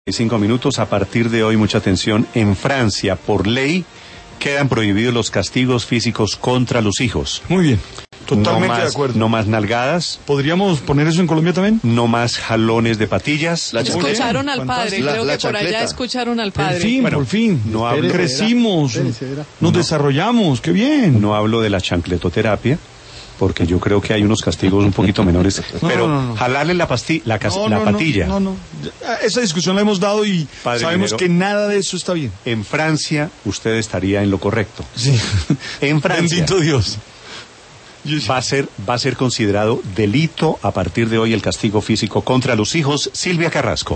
5 minutos. A partir de hoy, mucha atención. En Francia, por ley, quedan prohibidos los castigos físicos contra los hijos. Muy bien, totalmente de acuerdo. No más nalgadas. ¿Podríamos poner eso en Colombia también? No más jalones de patillas. Escucharon al padre, creo que por allá escucharon al padre. Por fin. No hablo, crecimos, nos desarrollamos, qué bien. No hablo de la chancletoterapia, porque yo creo que hay unos castigos un poquito menores. Pero jalarle la patilla. No. Esa discusión la hemos dado y Padre sabemos Linero, que nada de eso está bien. En Francia, usted estaría en lo correcto. Sí. En Francia. Bendito Dios. Va a ser considerado delito a partir de hoy el castigo físico contra los hijos. Silvia Carrasco.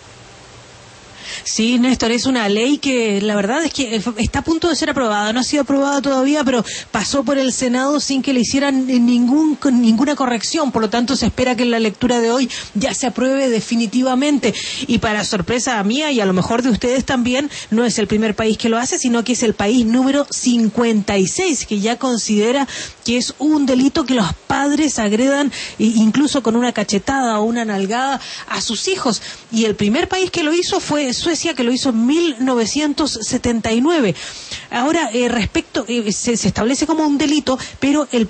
Sí, Néstor, es una ley que la verdad es que está a punto de ser aprobada. No ha sido aprobada todavía, pero pasó por el Senado sin que le hicieran ninguna corrección. Por lo tanto, se espera que en la lectura de hoy ya se apruebe definitivamente. Y para sorpresa mía y a lo mejor de ustedes también, no es el primer país que lo hace, sino que es el país número 56, que ya considera que es un delito que los padres agredan incluso con una cachetada o una nalgada a sus hijos. Y el primer país que lo hizo fue Suecia, que lo hizo en 1979. Ahora, se establece como un delito, pero el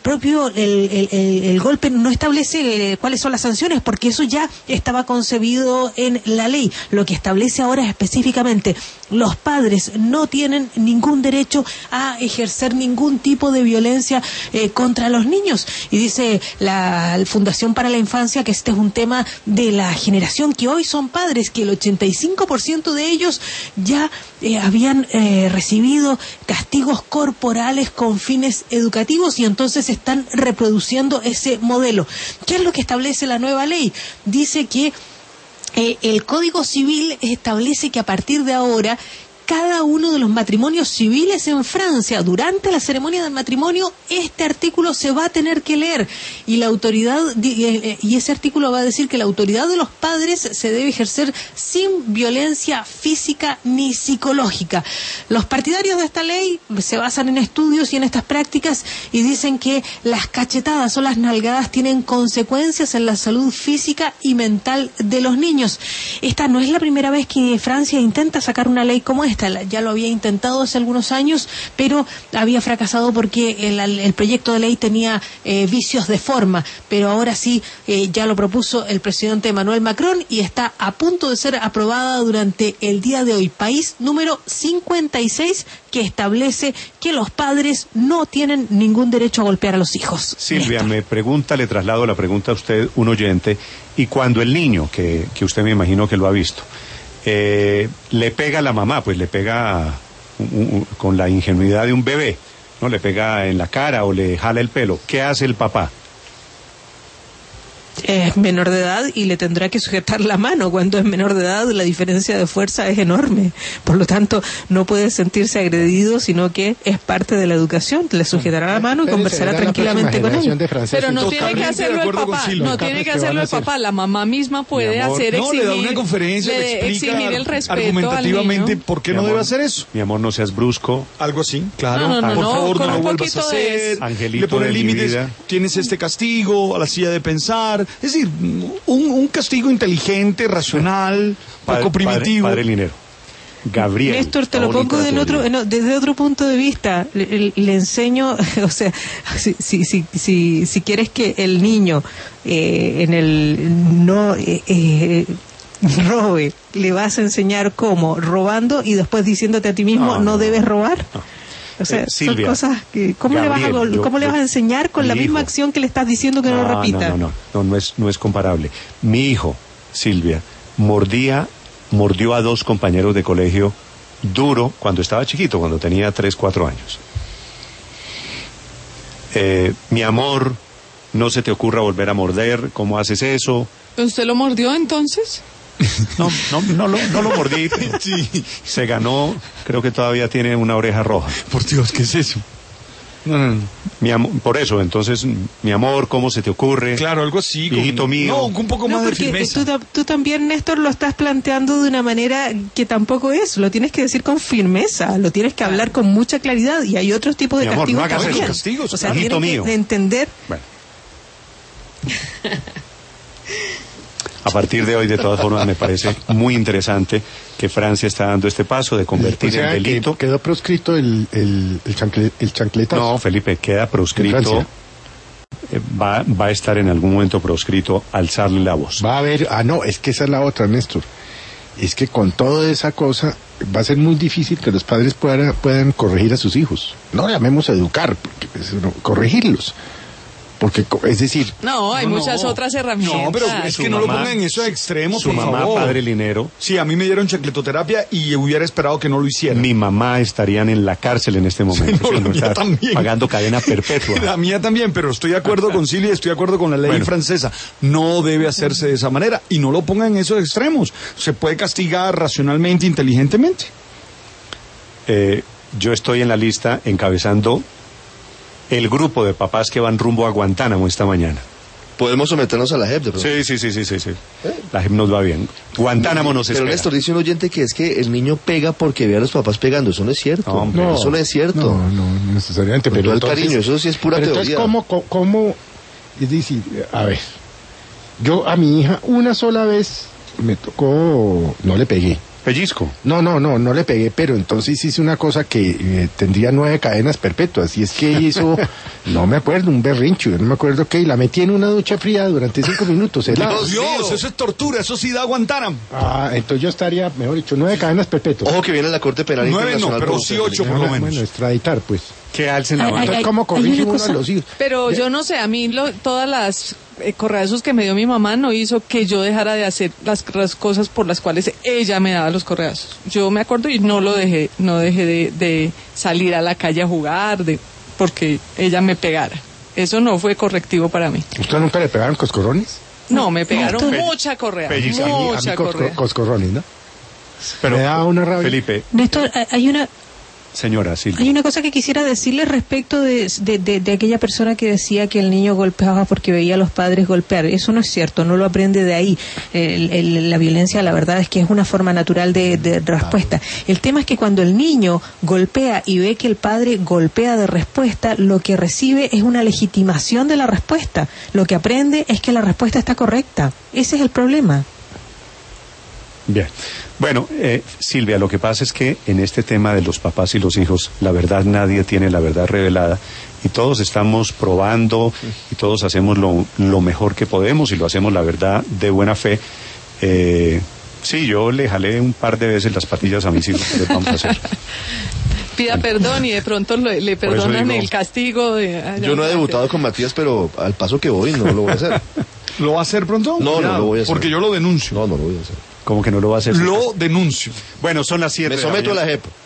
golpe no establece cuáles son las sanciones, porque eso ya estaba concebido en la ley. Lo que establece ahora específicamente, los padres no tienen ningún derecho a ejercer ningún tipo de violencia contra los niños. Y dice la Fundación para la Infancia que este es un tema de la generación que hoy son padres, que el 85% de ellos ya habían recibido castigos corporales con fines educativos y entonces están reproduciendo ese modelo. ¿Qué es lo que establece la nueva ley? Dice que el Código Civil establece que a partir de ahora cada uno de los matrimonios civiles en Francia, durante la ceremonia del matrimonio, este artículo se va a tener que leer y la autoridad y ese artículo va a decir que la autoridad de los padres se debe ejercer sin violencia física ni psicológica. Los partidarios de esta ley se basan en estudios y en estas prácticas y dicen que las cachetadas o las nalgadas tienen consecuencias en la salud física y mental de los niños. Esta no es la primera vez que Francia intenta sacar una ley como esta. Ya lo había intentado hace algunos años, pero había fracasado porque el proyecto de ley tenía vicios de forma, pero ahora sí ya lo propuso el presidente Emmanuel Macron y está a punto de ser aprobada durante el día de hoy. País número 56 que establece que los padres no tienen ningún derecho a golpear a los hijos. Silvia, me pregunta, le traslado la pregunta a usted, un oyente, y cuando el niño, que usted me imagino que lo ha visto, le pega a la mamá, pues le pega con la ingenuidad de un bebé, ¿no? Le pega en la cara o le jala el pelo. ¿Qué hace el papá? Es menor de edad y le tendrá que sujetar la mano. Cuando es menor de edad la diferencia de fuerza es enorme, por lo tanto no puede sentirse agredido, sino que es parte de la educación. Le sujetará la mano y conversará tranquilamente con él. Pero no tiene que hacerlo el papá, no tiene que hacerlo el papá, la mamá misma puede le da una conferencia, le explica el respeto argumentativamente al niño. por qué no debe hacer eso. Mi amor, no seas brusco. Algo así, claro. No, por favor, con no lo un vuelvas a poquito de hacer. Angelito le pone de mi límites. vida. Tienes este castigo, a la silla de pensar. Es decir, un castigo inteligente, racional, poco primitivo. Padre Linero. Gabriel. Néstor, te lo pongo desde otro punto de vista. Le enseño, o sea, si quieres que el niño robe, le vas a enseñar cómo, robando y después diciéndote a ti mismo no debes robar. No. O sea, Silvia, son cosas que ¿cómo le vas a enseñar con la misma acción que le estás diciendo que no repita? No es comparable. Mi hijo, Silvia, mordió a 2 compañeros de colegio duro cuando estaba chiquito, cuando tenía 3, 4 años. Mi amor, no se te ocurra volver a morder, ¿cómo haces eso? ¿Usted lo mordió entonces? No lo mordí. Sí. Se ganó, creo que todavía tiene una oreja roja. Por Dios, ¿qué es eso? No. Mi amor, por eso, entonces, mi amor, ¿cómo se te ocurre? Claro, algo así. Hijito mío. No, un poco más de firmeza. Tú también, Néstor, lo estás planteando de una manera que tampoco es. Lo tienes que decir con firmeza, lo tienes que hablar con mucha claridad y hay otros tipos de castigos. No hagas esos castigos, o sea, hijito tienes mío. que entender. Bueno. A partir de hoy, de todas formas, me parece muy interesante que Francia está dando este paso de convertir en delito. ¿Quedó proscrito el chancletazo? No, Felipe, queda proscrito. Va a estar en algún momento proscrito alzarle la voz. Va a haber, no, es que esa es la otra, Néstor. Es que con toda esa cosa va a ser muy difícil que los padres puedan corregir a sus hijos. No llamemos a educar, porque corregirlos. Porque, es decir... No, hay muchas otras herramientas. No, pero es que no lo pongan en esos extremos, por favor. Su mamá, padre Linero. Sí, a mí me dieron chancletoterapia y hubiera esperado que no lo hicieran. Mi mamá estarían en la cárcel en este momento. Sí, no, la mía también. Pagando cadena perpetua. La mía también, pero estoy de acuerdo con Silvia, estoy de acuerdo con la ley francesa. No debe hacerse de esa manera y no lo pongan en esos extremos. Se puede castigar racionalmente, inteligentemente. Yo estoy en la lista encabezando el grupo de papás que van rumbo a Guantánamo esta mañana. Podemos someternos a la JEP, de pronto. Sí. La JEP nos va bien. Guantánamo nos espera. Pero Néstor, dice un oyente que es que el niño pega porque ve a los papás pegando. Eso no es cierto. No, eso no es cierto. No necesariamente. Pero el cariño, eso sí es pura teoría. Entonces, ¿cómo? Es decir, a ver, yo a mi hija una sola vez me tocó, no le pegué. Pellizco. No le pegué, pero entonces hice una cosa que tendría 9 cadenas perpetuas, y es que hizo, no me acuerdo, un berrincho, no me acuerdo qué, y la metí en una ducha fría durante 5 minutos. Dios, eso es tortura, eso sí da Guantánamo. Entonces yo estaría, mejor dicho, 9 cadenas perpetuas. Ojo que viene la Corte Penal 9 Internacional. no, pero sí 8 por lo menos. Bueno, extraditar, pues. Que alcen la mano. Entonces, ¿cómo corrige uno a los hijos? Pero yo no sé, a mí todas las correazos que me dio mi mamá no hizo que yo dejara de hacer las cosas por las cuales ella me daba los correazos. Yo me acuerdo y no dejé de salir a la calle a jugar, porque ella me pegara. Eso no fue correctivo para mí. ¿Usted nunca le pegaron coscorrones? No, me pegaron mucha correa. Mucha correa. Coscorrones, ¿no? Pero, me da una rabia. Felipe. Néstor, hay una... Señora Silvia. Hay una cosa que quisiera decirle respecto de aquella persona que decía que el niño golpeaba porque veía a los padres golpear. Eso no es cierto, no lo aprende de ahí. La violencia, la verdad es que es una forma natural de respuesta. El tema es que cuando el niño golpea y ve que el padre golpea de respuesta, lo que recibe es una legitimación de la respuesta. Lo que aprende es que la respuesta está correcta. Ese es el problema. Bien. Bueno, Silvia, lo que pasa es que en este tema de los papás y los hijos, la verdad, nadie tiene la verdad revelada y todos estamos probando y todos hacemos lo mejor que podemos y lo hacemos, la verdad, de buena fe. Sí, yo le jalé un par de veces las patillas a mis hijos, ¿qué vamos a hacer? Pida perdón y de pronto le perdonan el castigo. Yo no he debutado con Matías, pero al paso que voy no lo voy a hacer. ¿Lo va a hacer pronto? No lo voy a hacer. Porque yo lo denuncio. No lo voy a hacer. ¿Cómo que no lo va a hacer? Lo denuncio. Bueno, son las 7. Me someto a la JEP.